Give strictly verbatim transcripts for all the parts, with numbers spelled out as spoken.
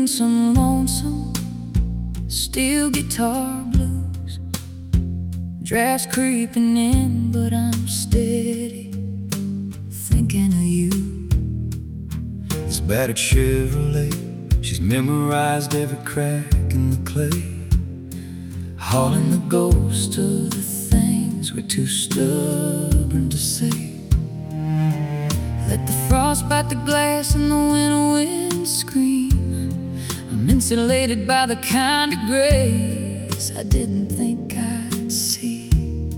feeling some lonesome steel guitar blues. Draft's creeping in, but I'm steady thinking of you. This battered Chevrolet, she's memorized every crack in the clay, hauling the ghost of the things we're too stubborn to say. Let the frost bite the glass and the winter wind scream. I'm insulated by the kind of grace I didn't think I'd see.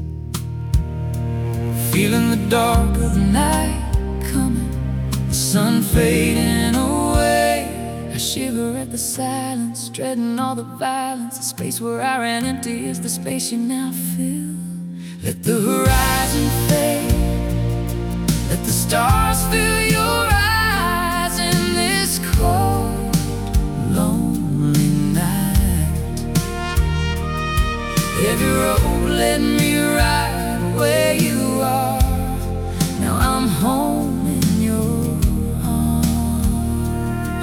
Feeling the dark of the night coming, the sun fading away. I shiver at the silence, dreading all the violence. The space where I ran empty is the space you now fill. Let the horizon fade, let the stars fill your eyes in this cold, lonely night. Every road led me right where you are. Now I'm home in your arms.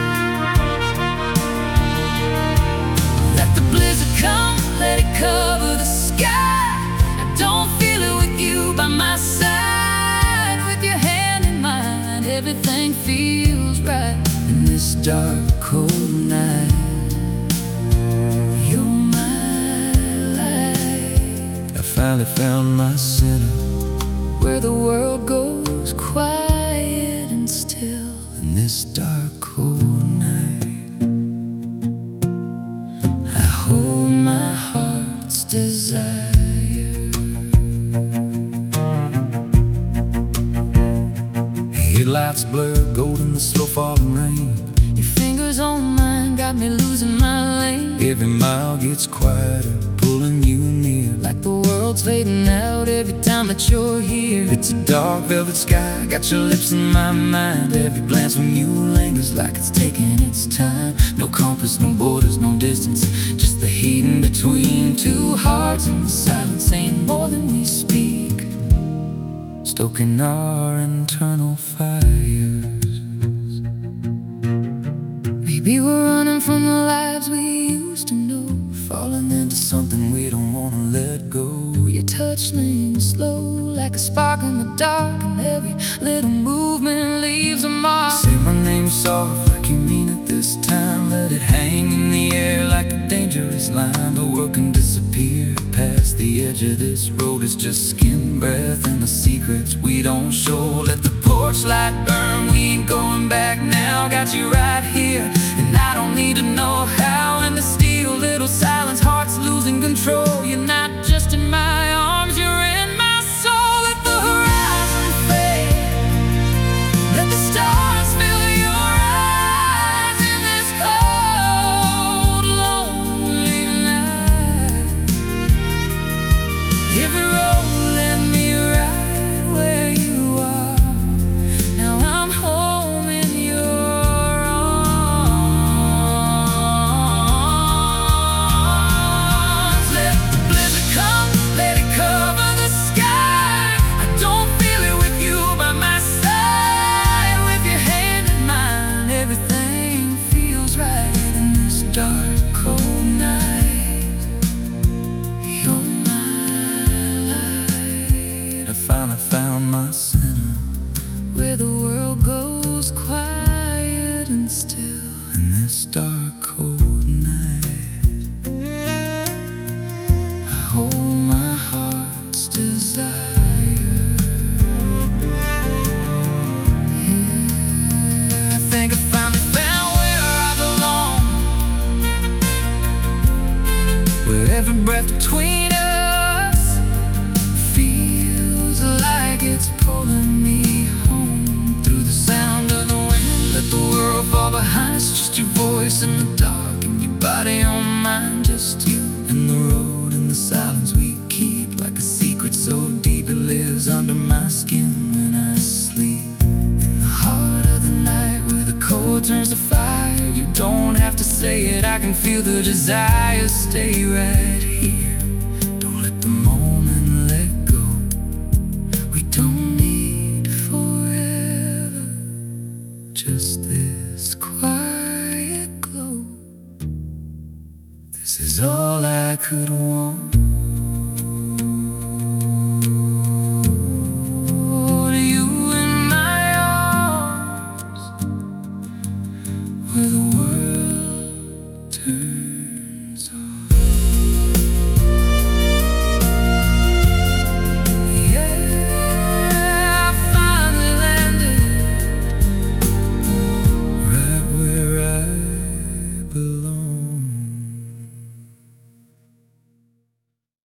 Let the blizzard come, let it cover the sky. I don't feel it with you by my side. With your hand in mine, everything feels right in this dark, cold night. You're my light. I finally found my center, where the world goes quiet and still in this dark, cold night. I hold my heart's desire. Headlights blur, gold in the slow falling rain. Your fingers on mine got me losing my lane. Every mile gets quieter, pulling you near, like the world's fading out every time that you're here. It's a dark velvet sky, got your lips in my mind. Every glance from you lingers like it's taking its time. No compass, no borders, no distance, just the heat in between two hearts in the silence, saying more than we speak, stoking our internal fires. Maybe we're running from the lives we used to know, falling into something we don't wanna let go. Your touch lingers slow, like a spark in the dark, and every little movement leaves a mark. Say my name soft, like you mean it this time. Let it hang in the air like a dangerous line. The world can disappear past the edge of this road. It's just skin breath and the secrets we don't show. Let the porch light burn, we ain't going back now. Got you right here, and I don't need to know how. In the still little silence, hearts losing control. You're not just in my arms, you're in my soul. Let the horizon fade, let the stars fill your eyes in this cold, lonely night. Every road led me right where you are. Now I'm home in your arms. Let the blizzard come, let it cover the sky. I don't feel it with you by my side. With your hand in mine, everything feels right in this dark, cold night. You're my light. I finally found my center, where the world goes quiet and still in this dark, cold night. I hold my heart's desire. Yeah, I think I finally found where I belong, where every breath between us feels like it's pulling me home. through the sound of the wind. Let the world fall behind us, just your voice in the dark, and your body on mine, just you. And the road and the silence we keep, like a secret so deep it lives under my skin when I sleep. In the heart of the night, where the cold turns to fire, you don't have to say it, I can feel the desire. Stay right here, Don't let the moment let go. we don't need forever, just this quiet glow. could want.